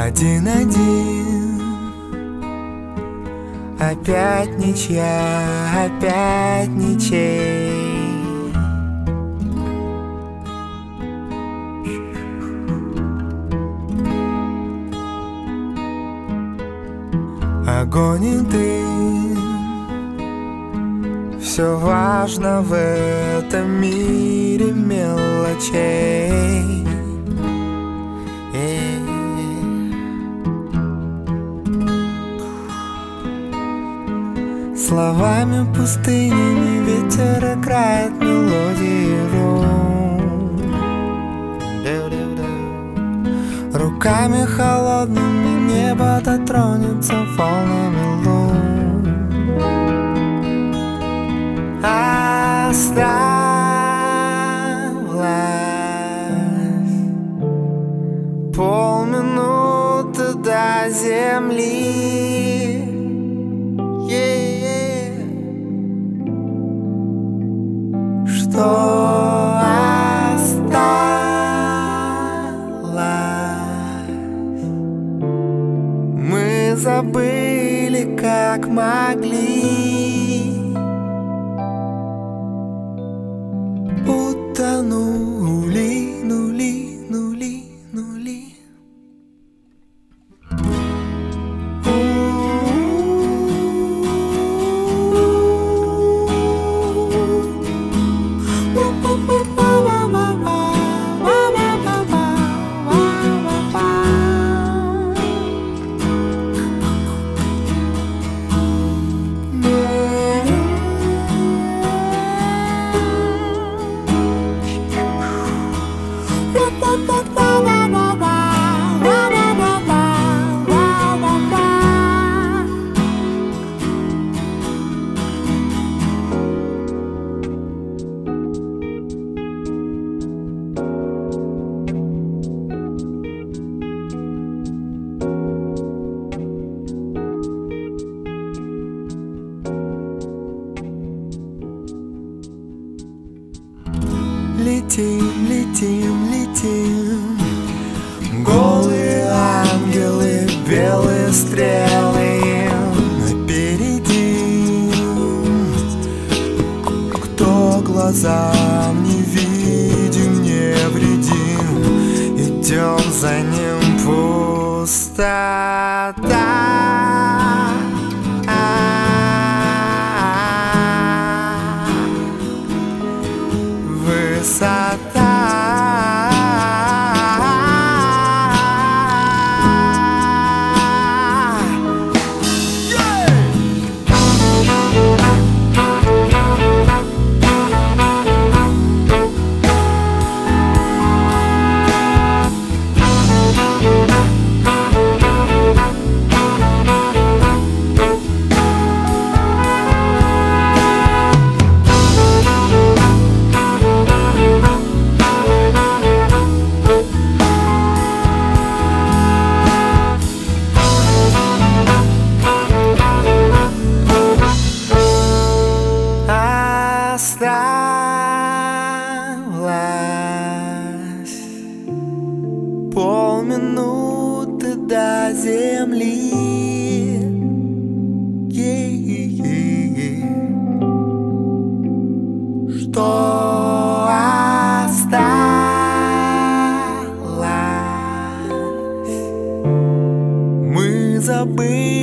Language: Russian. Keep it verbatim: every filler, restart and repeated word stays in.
один-один. Опять ничья, опять ничей. Огонь и дым, все важно в этом мире мелочей. Словами пустынями ветер играет мелодии рун. Руками холодными небо дотронется волнами лун. Осталось полминуты до земли. Что осталось? Мы забыли, как могли. Утонули, нули, нули, нули. Летим, летим, летим, голые ангелы, белые стрелы напереди. Кто глазам не видим, невредим, идем за ним пустота. Высота. Осталось полминуты до земли. Что осталось? Мы забыли.